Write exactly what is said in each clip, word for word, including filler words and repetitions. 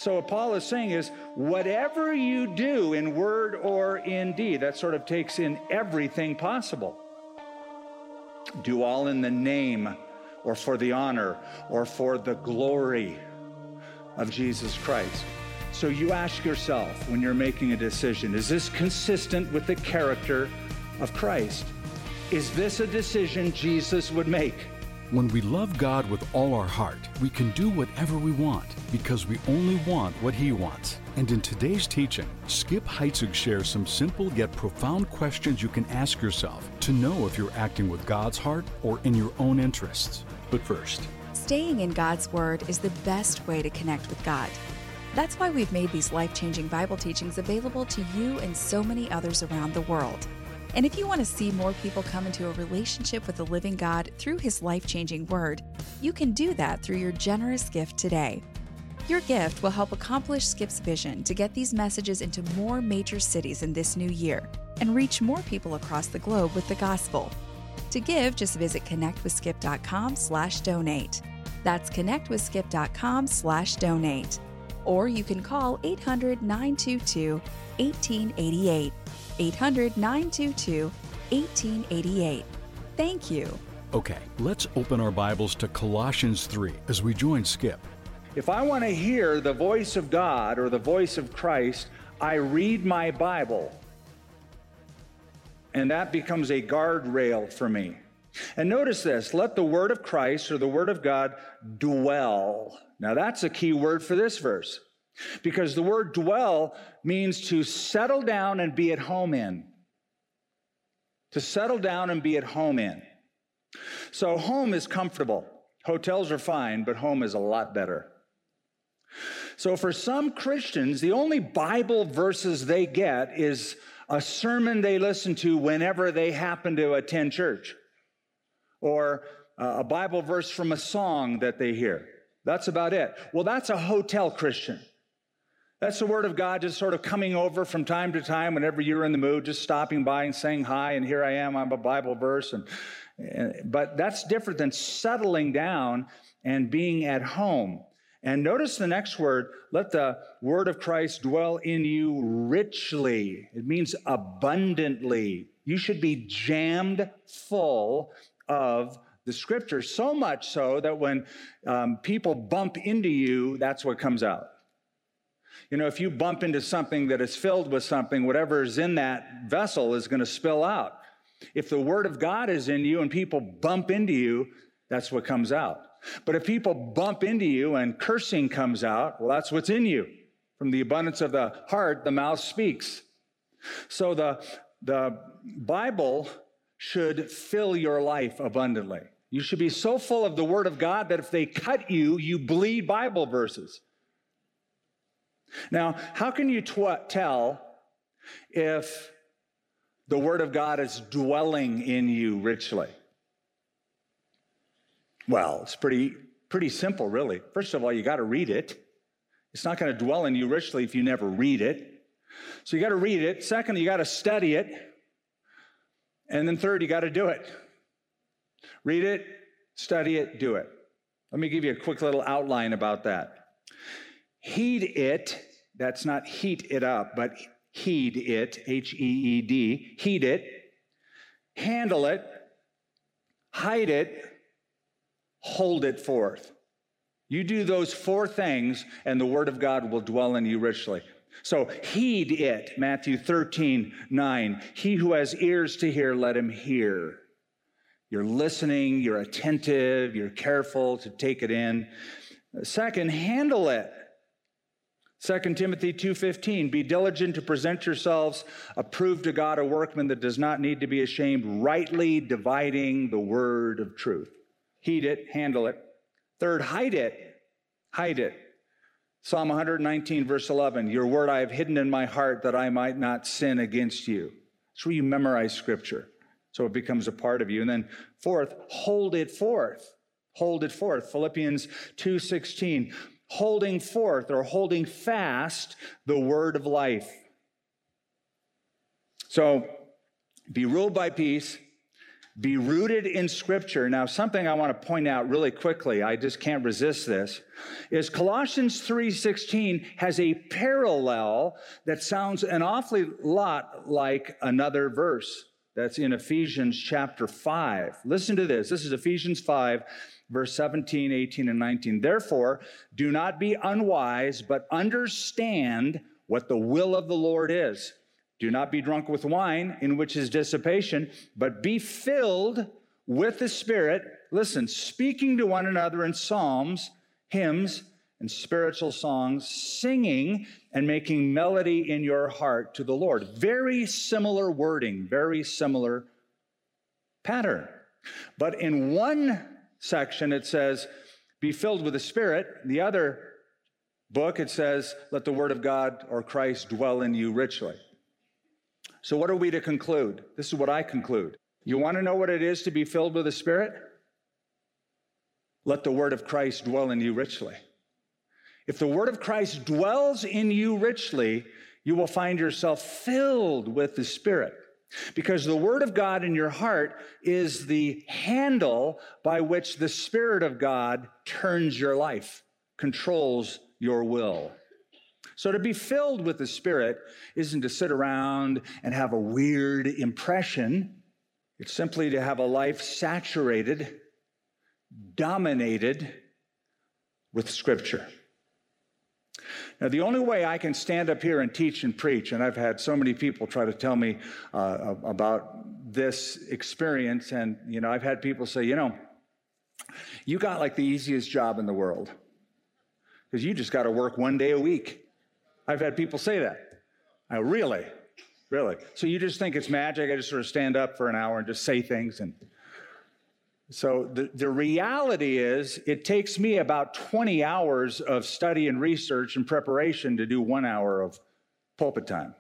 So what Paul is saying is, whatever you do in word or in deed, that sort of takes in everything possible. Do all in the name or for the honor or for the glory of Jesus Christ. So you ask yourself when you're making a decision, is this consistent with the character of Christ? Is this a decision Jesus would make? When we love God with all our heart, we can do whatever we want because we only want what He wants. And in today's teaching, Skip Heitzig shares some simple yet profound questions you can ask yourself to know if you're acting with God's heart or in your own interests. But first, staying in God's Word is the best way to connect with God. That's why we've made these life-changing Bible teachings available to you and so many others around the world. And if you want to see more people come into a relationship with the living God through His life-changing Word, you can do that through your generous gift today. Your gift will help accomplish Skip's vision to get these messages into more major cities in this new year and reach more people across the globe with the gospel. To give, just visit connectwithskip.com slash donate. That's connectwithskip.com slash donate. Or you can call eight hundred, nine two two, one eight eight eight. eight hundred, nine two two, one eight eight eight. Thank you. Okay, let's open our Bibles to Colossians three as we join Skip. If I want to hear the voice of God or the voice of Christ, I read my Bible. And that becomes a guardrail for me. And notice this, let the word of Christ or the word of God dwell. Now that's a key word for this verse. Because the word dwell means to settle down and be at home in. To settle down and be at home in. So home is comfortable. Hotels are fine, but home is a lot better. So for some Christians, the only Bible verses they get is a sermon they listen to whenever they happen to attend church. Or a Bible verse from a song that they hear. That's about it. Well, that's a hotel Christian. That's the word of God just sort of coming over from time to time whenever you're in the mood, just stopping by and saying hi, and here I am, I'm a Bible verse. And, and but that's different than settling down and being at home. And notice the next word, let the word of Christ dwell in you richly. It means abundantly. You should be jammed full of the scripture, so much so that when um, people bump into you, that's what comes out. You know, if you bump into something that is filled with something, whatever is in that vessel is going to spill out. If the word of God is in you and people bump into you, that's what comes out. But if people bump into you and cursing comes out, well, that's what's in you. From the abundance of the heart, the mouth speaks. So the, the Bible should fill your life abundantly. You should be so full of the word of God that if they cut you, you bleed Bible verses. Now, how can you tw- tell if the word of God is dwelling in you richly? Well, it's pretty, pretty simple, really. First of all, you got to read it. It's not going to dwell in you richly if you never read it. So you got to read it. Second, you got to study it. And then third, you got to do it. Read it, study it, do it. Let me give you a quick little outline about that. Heed it, that's not heat it up, but heed it, H E E D, heed it, handle it, hide it, hold it forth. You do those four things, and the word of God will dwell in you richly. So heed it, Matthew thirteen, nine. He who has ears to hear, let him hear. You're listening, you're attentive, you're careful to take it in. Second, handle it. Second Timothy two fifteen, be diligent to present yourselves approved to God, a workman that does not need to be ashamed, rightly dividing the word of truth. Heed it, handle it. Third, hide it, hide it. Psalm one nineteen, verse eleven, your word I have hidden in my heart that I might not sin against you. That's where you memorize scripture, so it becomes a part of you. And then fourth, hold it forth. Hold it forth. Philippians two sixteen, holding forth or holding fast the word of life. So be ruled by peace, be rooted in Scripture. Now, something I want to point out really quickly, I just can't resist this, is Colossians three sixteen has a parallel that sounds an awfully lot like another verse that's in Ephesians chapter five. Listen to this. This is Ephesians five, verse seventeen, eighteen, and nineteen. Therefore, do not be unwise, but understand what the will of the Lord is. Do not be drunk with wine, in which is dissipation, but be filled with the Spirit. Listen, speaking to one another in psalms, hymns, and spiritual songs, singing and making melody in your heart to the Lord. Very similar wording, very similar pattern. But in one section, it says, be filled with the Spirit. In the other book, it says, let the word of God or Christ dwell in you richly. So what are we to conclude? This is what I conclude. You want to know what it is to be filled with the Spirit? Let the word of Christ dwell in you richly. If the word of Christ dwells in you richly, you will find yourself filled with the Spirit. Because the word of God in your heart is the handle by which the Spirit of God turns your life, controls your will. So to be filled with the Spirit isn't to sit around and have a weird impression. It's simply to have a life saturated, dominated with Scripture. Now, the only way I can stand up here and teach and preach, and I've had so many people try to tell me uh, about this experience, and, you know, I've had people say, you know, you got like the easiest job in the world because you just got to work one day a week. I've had people say that. I really, really. So you just think it's magic. I just sort of stand up for an hour and just say things. And so the, the reality is it takes me about twenty hours of study and research and preparation to do one hour of pulpit time.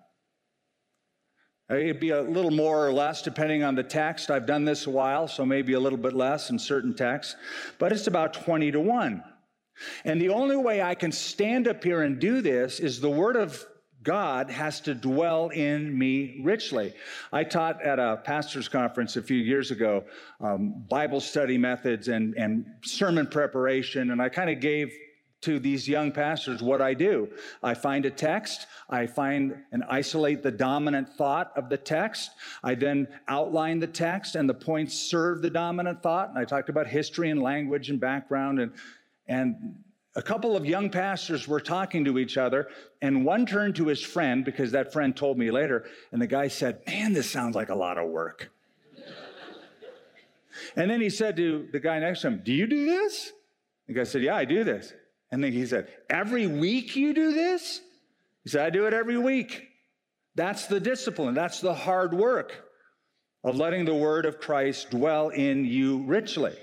It'd be a little more or less depending on the text. I've done this a while, so maybe a little bit less in certain texts, but it's about twenty to one. And the only way I can stand up here and do this is the Word of God has to dwell in me richly. I taught at a pastor's conference a few years ago, um, Bible study methods and, and sermon preparation, and I kind of gave to these young pastors what I do. I find a text, I find and isolate the dominant thought of the text. I then outline the text and the points serve the dominant thought. And I talked about history and language and background, and And a couple of young pastors were talking to each other, and one turned to his friend, because that friend told me later, and the guy said, man, this sounds like a lot of work. And then he said to the guy next to him, do you do this? The guy said, yeah, I do this. And then he said, every week you do this? He said, I do it every week. That's the discipline. That's the hard work of letting the word of Christ dwell in you richly.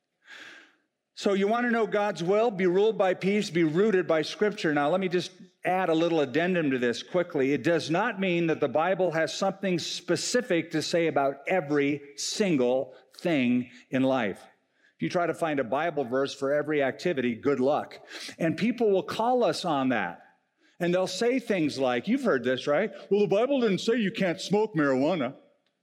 So you want to know God's will? Be ruled by peace, be rooted by Scripture. Now, let me just add a little addendum to this quickly. It does not mean that the Bible has something specific to say about every single thing in life. If you try to find a Bible verse for every activity, good luck. And people will call us on that. And they'll say things like, you've heard this, right? Well, the Bible didn't say you can't smoke marijuana.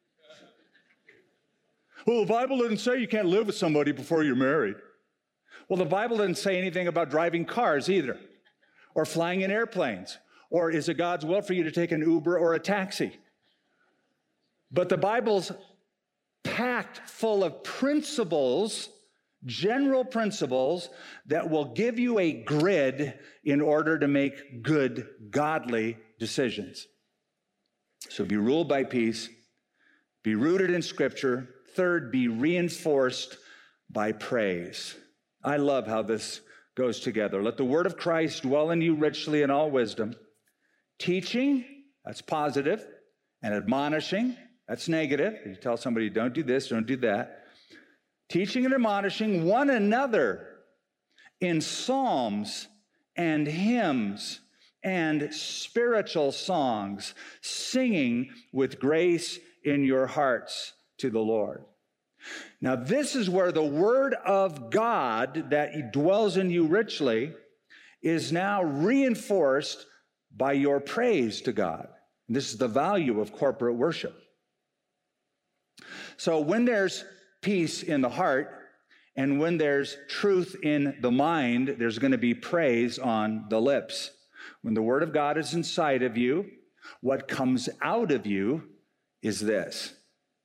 Well, the Bible didn't say you can't live with somebody before you're married. Well, the Bible didn't say anything about driving cars either, or flying in airplanes, or is it God's will for you to take an Uber or a taxi? But the Bible's packed full of principles, general principles, that will give you a grid in order to make good, godly decisions. So be ruled by peace, be rooted in Scripture. Third, be reinforced by praise. I love how this goes together. Let the word of Christ dwell in you richly in all wisdom. Teaching, that's positive, and admonishing, that's negative. You tell somebody, don't do this, don't do that. Teaching and admonishing one another in psalms and hymns and spiritual songs, singing with grace in your hearts to the Lord. Now, this is where the word of God that dwells in you richly is now reinforced by your praise to God. And this is the value of corporate worship. So when there's peace in the heart, and when there's truth in the mind, there's going to be praise on the lips. When the word of God is inside of you, what comes out of you is this.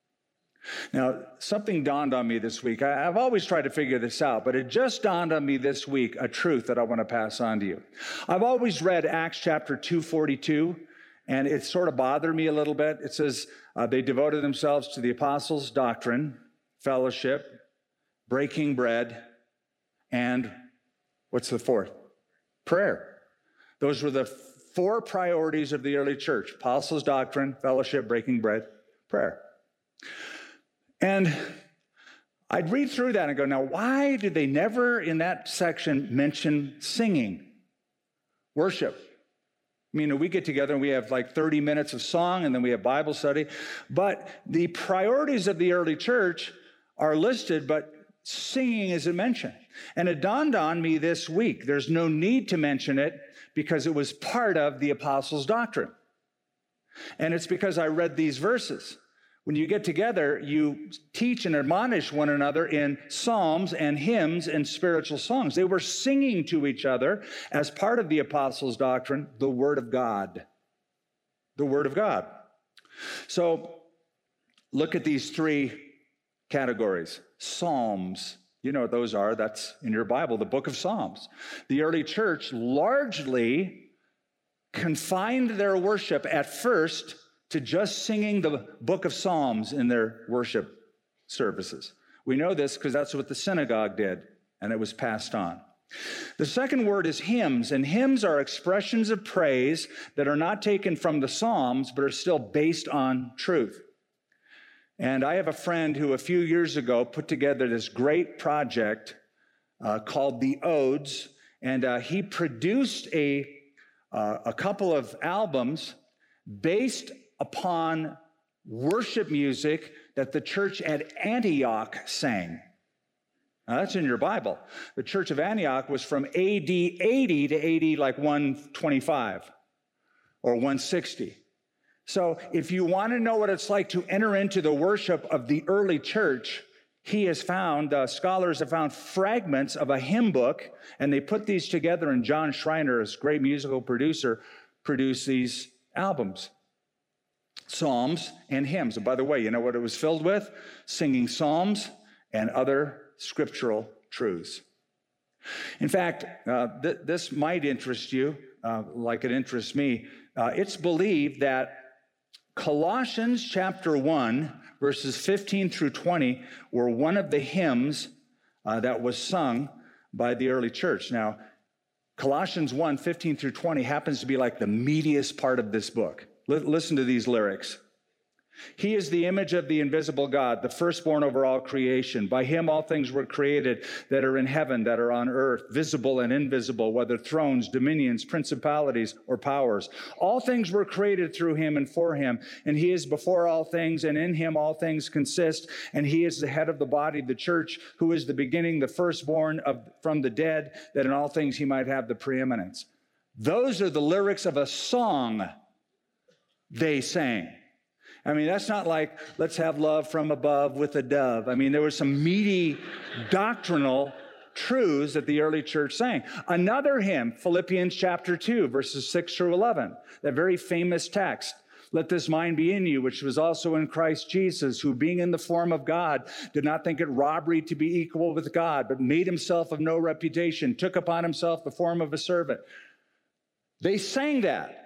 Now, something dawned on me this week. I, I've always tried to figure this out, but it just dawned on me this week, a truth that I want to pass on to you. I've always read Acts chapter two forty-two, and it sort of bothered me a little bit. It says uh, they devoted themselves to the apostles' doctrine, fellowship, breaking bread, and what's the fourth? Prayer. Those were the four priorities of the early church: apostles' doctrine, fellowship, breaking bread, prayer. And I'd read through that and go, now, why did they never in that section mention singing, worship? I mean, we get together and we have like thirty minutes of song, and then we have Bible study. But the priorities of the early church are listed, but singing isn't mentioned. And it dawned on me this week, there's no need to mention it because it was part of the apostles' doctrine. And it's because I read these verses. When you get together, you teach and admonish one another in psalms and hymns and spiritual songs. They were singing to each other as part of the apostles' doctrine, the Word of God. The Word of God. So look at these three categories. Psalms, you know what those are. That's in your Bible, the book of Psalms. The early church largely confined their worship at first to just singing the book of Psalms in their worship services. We know this because that's what the synagogue did, and it was passed on. The second word is hymns, and hymns are expressions of praise that are not taken from the Psalms, but are still based on truth. And I have a friend who a few years ago put together this great project uh, called the Odes, and uh, he produced a, uh, a couple of albums based upon worship music that the church at Antioch sang. Now, that's in your Bible. The church of Antioch was from A D eighty to A D like one twenty-five or one sixty. So if you want to know what it's like to enter into the worship of the early church, he has found, uh, scholars have found fragments of a hymn book, and they put these together, and John Schreiner, a great musical producer, produced these albums. Psalms and hymns. And by the way, you know what it was filled with? Singing psalms and other scriptural truths. In fact, uh, th- this might interest you, uh, like it interests me. Uh, it's believed that Colossians chapter one, verses fifteen through twenty, were one of the hymns uh, that was sung by the early church. Now, Colossians one, fifteen through twenty happens to be like the meatiest part of this book. Listen to these lyrics. He is the image of the invisible God, the firstborn over all creation. By him all things were created that are in heaven, that are on earth, visible and invisible, whether thrones, dominions, principalities, or powers. All things were created through him and for him, and he is before all things, and in him all things consist, and he is the head of the body, the church, who is the beginning, the firstborn of, from the dead, that in all things he might have the preeminence. Those are the lyrics of a song they sang. I mean, that's not like, let's have love from above with a dove. I mean, there was some meaty doctrinal truths that the early church sang. Another hymn, Philippians chapter two, verses six through eleven, that very famous text. Let this mind be in you, which was also in Christ Jesus, who being in the form of God, did not think it robbery to be equal with God, but made himself of no reputation, took upon himself the form of a servant. They sang that.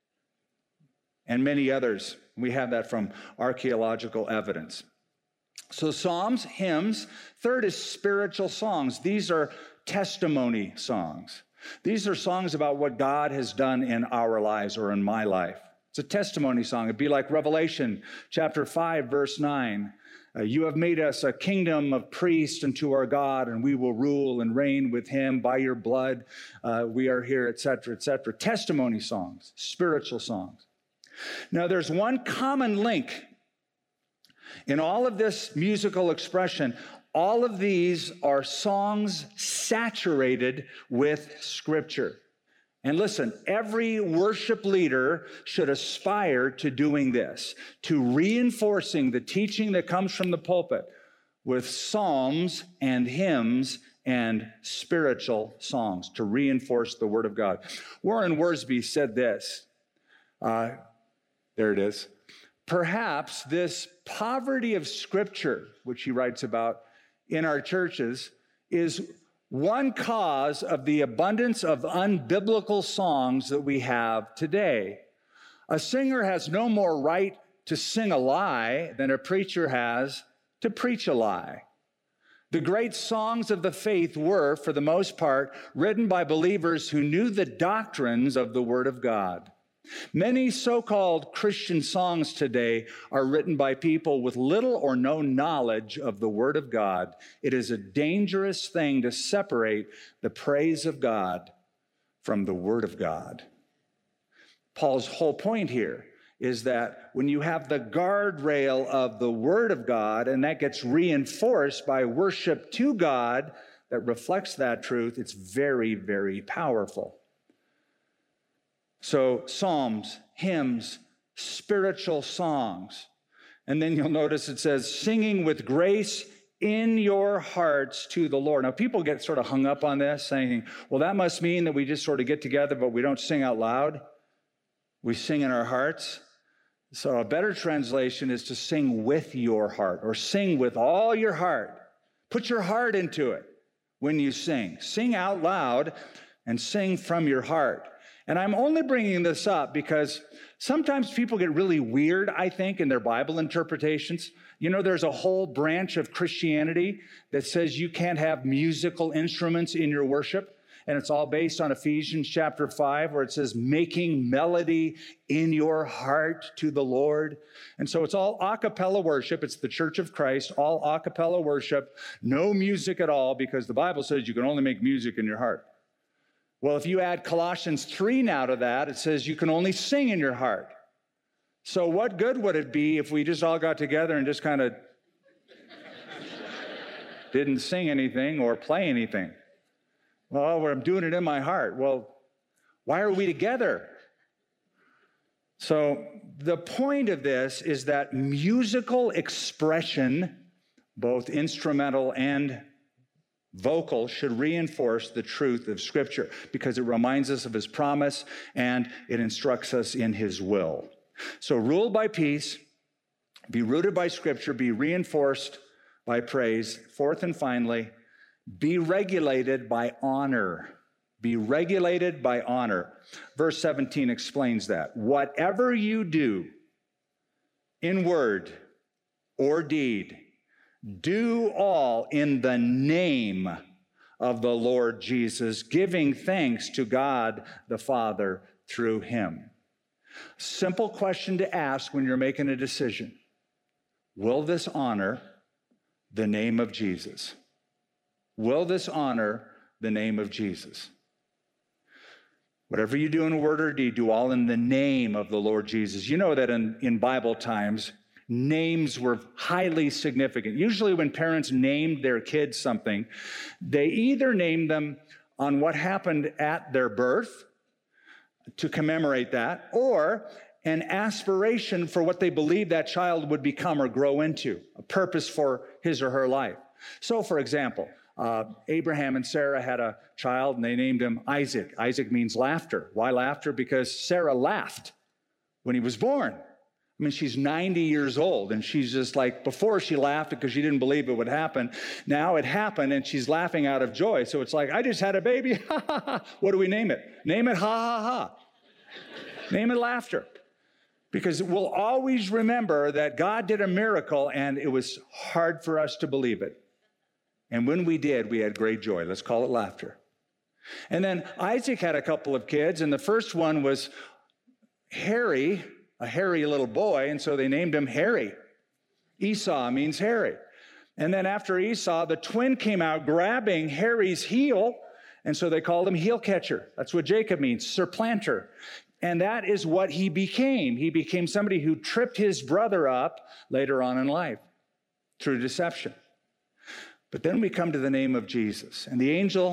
And many others. We have that from archaeological evidence. So psalms, hymns. Third is spiritual songs. These are testimony songs. These are songs about what God has done in our lives or in my life. It's a testimony song. It'd be like Revelation chapter five, verse nine. Uh, you have made us a kingdom of priests unto our God, and we will rule and reign with him by your blood. Uh, we are here, et cetera, et cetera. Testimony songs, spiritual songs. Now, there's one common link in all of this musical expression. All of these are songs saturated with Scripture. And listen, every worship leader should aspire to doing this, to reinforcing the teaching that comes from the pulpit with psalms and hymns and spiritual songs to reinforce the Word of God. Warren Wiersbe said this. Uh, there it is. Perhaps this poverty of Scripture, which he writes about in our churches, is one cause of the abundance of unbiblical songs that we have today. A singer has no more right to sing a lie than a preacher has to preach a lie. The great songs of the faith were, for the most part, written by believers who knew the doctrines of the Word of God. Many so-called Christian songs today are written by people with little or no knowledge of the Word of God. It is a dangerous thing to separate the praise of God from the Word of God. Paul's whole point here is that when you have the guardrail of the Word of God, and that gets reinforced by worship to God that reflects that truth, it's very, very powerful. So psalms, hymns, spiritual songs. And then you'll notice it says, singing with grace in your hearts to the Lord. Now, people get sort of hung up on this, saying, well, that must mean that we just sort of get together, but we don't sing out loud. We sing in our hearts. So a better translation is to sing with your heart, or sing with all your heart. Put your heart into it when you sing. Sing out loud and sing from your heart. And I'm only bringing this up because sometimes people get really weird, I think, in their Bible interpretations. You know, there's a whole branch of Christianity that says you can't have musical instruments in your worship. And it's all based on Ephesians chapter five, where it says, making melody in your heart to the Lord. And so it's all a cappella worship. It's the Church of Christ, all a cappella worship, no music at all, because the Bible says you can only make music in your heart. Well, if you add Colossians three now to that, it says you can only sing in your heart. So what good would it be if we just all got together and just kind of didn't sing anything or play anything? Well, I'm doing it in my heart. Well, why are we together? So the point of this is that musical expression, both instrumental and vocal, should reinforce the truth of Scripture because it reminds us of His promise and it instructs us in His will. So rule by peace, be rooted by Scripture, be reinforced by praise. Fourth and finally, be regulated by honor. Be regulated by honor. Verse seventeen explains that. Whatever you do in word or deed, do all in the name of the Lord Jesus, giving thanks to God the Father through Him. Simple question to ask when you're making a decision. Will this honor the name of Jesus? Will this honor the name of Jesus? Whatever you do in word or deed, do all in the name of the Lord Jesus. You know that in, in Bible times, names were highly significant. Usually when parents named their kids something, they either named them on what happened at their birth to commemorate that, or an aspiration for what they believed that child would become or grow into, a purpose for his or her life. So, for example, uh, Abraham and Sarah had a child, and they named him Isaac. Isaac means laughter. Why laughter? Because Sarah laughed when he was born. I mean, she's ninety years old, and she's just like, before she laughed because she didn't believe it would happen. Now it happened, and she's laughing out of joy. So it's like, I just had a baby. Ha, ha, ha. What do we name it? Name it ha, ha, ha. Name it laughter. Because we'll always remember that God did a miracle, and it was hard for us to believe it. And when we did, we had great joy. Let's call it laughter. And then Isaac had a couple of kids, and the first one was hairy, a hairy little boy, and so they named him Harry. Esau means hairy. And then after Esau, the twin came out grabbing Harry's heel, and so they called him heel catcher. That's what Jacob means, supplanter. And that is what he became. He became somebody who tripped his brother up later on in life through deception. But then we come to the name of Jesus. And the angel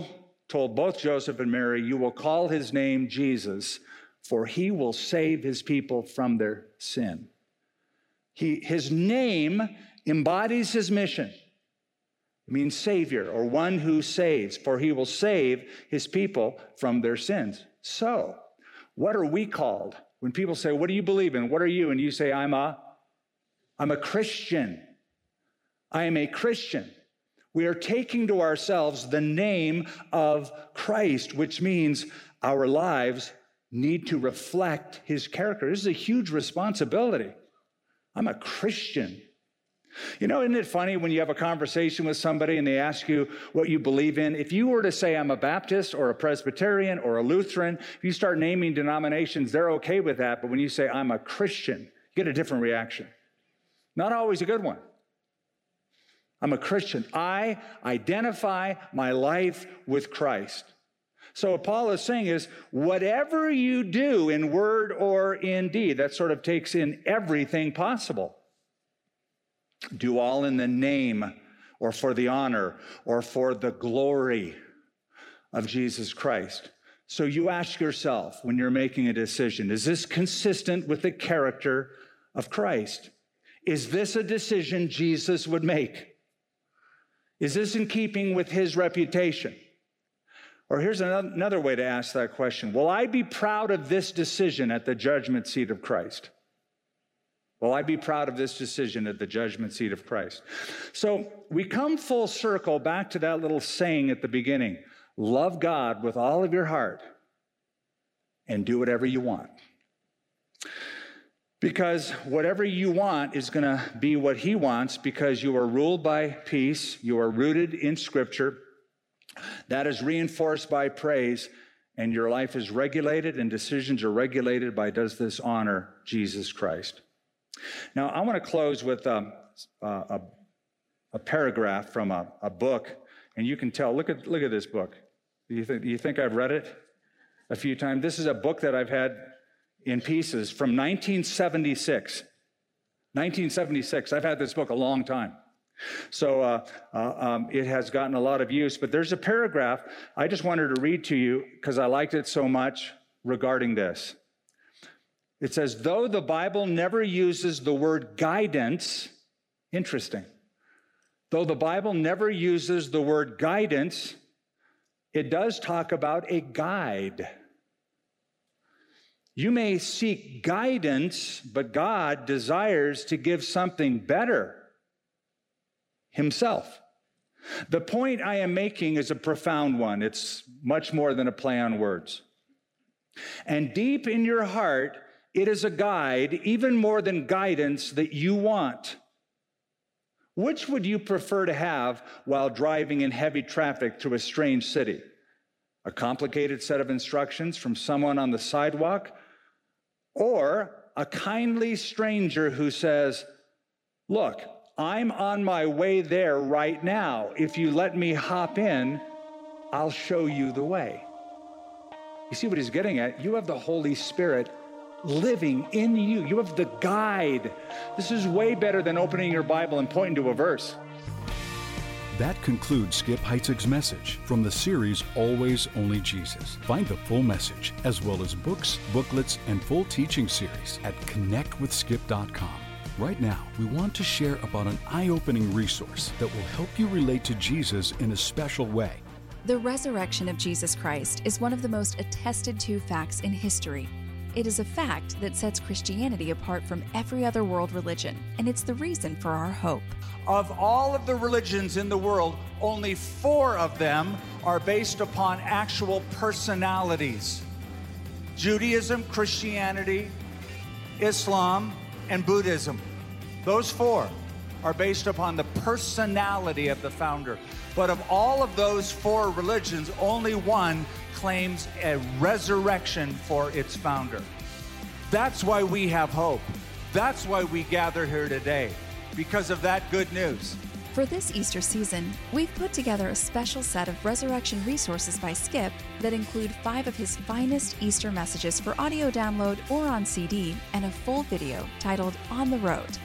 told both Joseph and Mary, "You will call his name Jesus, for he will save his people from their sin." He, his name embodies his mission. It means Savior, or one who saves, for he will save his people from their sins. So, what are we called? When people say, "What do you believe in? What are you?" And you say, I'm a, I'm a Christian. I am a Christian. We are taking to ourselves the name of Christ, which means our lives need to reflect his character. This is a huge responsibility. I'm a Christian. You know, isn't it funny when you have a conversation with somebody and they ask you what you believe in? If you were to say, "I'm a Baptist or a Presbyterian or a Lutheran," if you start naming denominations, they're okay with that. But when you say, "I'm a Christian," you get a different reaction. Not always a good one. I'm a Christian. I identify my life with Christ. So what Paul is saying is, whatever you do in word or in deed, that sort of takes in everything possible. Do all in the name or for the honor or for the glory of Jesus Christ. So you ask yourself when you're making a decision, is this consistent with the character of Christ? Is this a decision Jesus would make? Is this in keeping with his reputation? Or here's another way to ask that question. Will I be proud of this decision at the judgment seat of Christ? Will I be proud of this decision at the judgment seat of Christ? So we come full circle back to that little saying at the beginning. Love God with all of your heart and do whatever you want. Because whatever you want is going to be what he wants, because you are ruled by peace, you are rooted in Scripture, that is reinforced by praise, and your life is regulated and decisions are regulated by, does this honor Jesus Christ? Now, I want to close with um, uh, a, a paragraph from a, a book, and you can tell, look at, look at this book. Do you, th- do you think I've read it a few times? This is a book that I've had in pieces from nineteen seventy-six. nineteen seventy-six. I've had this book a long time. So uh, uh, um, it has gotten a lot of use, but there's a paragraph I just wanted to read to you because I liked it so much regarding this. It says, though the Bible never uses the word guidance, interesting, though the Bible never uses the word guidance, it does talk about a guide. You may seek guidance, but God desires to give something better himself. The point I am making is a profound one. It's much more than a play on words. And deep in your heart, it is a guide, even more than guidance, that you want. Which would you prefer to have while driving in heavy traffic through a strange city? A complicated set of instructions from someone on the sidewalk? Or a kindly stranger who says, look, I'm on my way there right now. If you let me hop in, I'll show you the way. You see what he's getting at? You have the Holy Spirit living in you. You have the guide. This is way better than opening your Bible and pointing to a verse. That concludes Skip Heitzig's message from the series Always Only Jesus. Find the full message, as well as books, booklets, and full teaching series at connect with skip dot com. Right now, we want to share about an eye-opening resource that will help you relate to Jesus in a special way. The resurrection of Jesus Christ is one of the most attested to facts in history. It is a fact that sets Christianity apart from every other world religion, and it's the reason for our hope. Of all of the religions in the world, only four of them are based upon actual personalities. Judaism, Christianity, Islam, and Buddhism. Those four are based upon the personality of the founder. But of all of those four religions, only one claims a resurrection for its founder. That's why we have hope. That's why we gather here today, because of that good news. For this Easter season, we've put together a special set of resurrection resources by Skip that include five of his finest Easter messages for audio download or on C D, and a full video titled On the Road.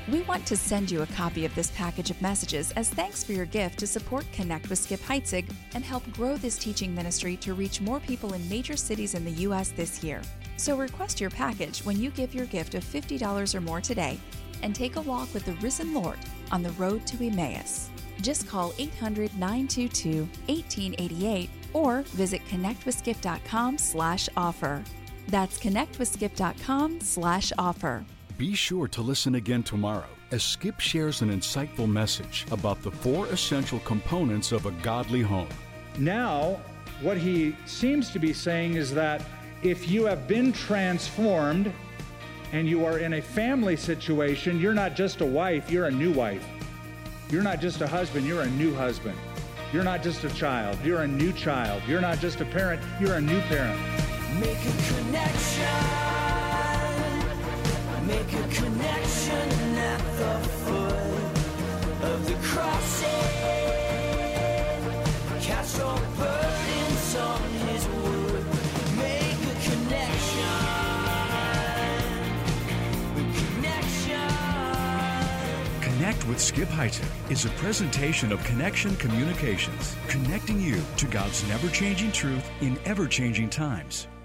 We want to send you a copy of this package of messages as thanks for your gift to support Connect with Skip Heitzig and help grow this teaching ministry to reach more people in major cities in the U S this year. So request your package when you give your gift of fifty dollars or more today and take a walk with the risen Lord on the road to Emmaus. Just call eight hundred, nine two two, one eight eight eight or visit connectwithskip.com slash offer. That's connectwithskip.com slash offer. Be sure to listen again tomorrow as Skip shares an insightful message about the four essential components of a godly home. Now, what he seems to be saying is that if you have been transformed and you are in a family situation, you're not just a wife, you're a new wife. You're not just a husband, you're a new husband. You're not just a child, you're a new child. You're not just a parent, you're a new parent. Make a connection. Make a connection at the foot of the cross. Cast your burdens on his wood. Make a connection. Connection. Connect with Skip Heitzig is a presentation of Connection Communications, connecting you to God's never-changing truth in ever-changing times.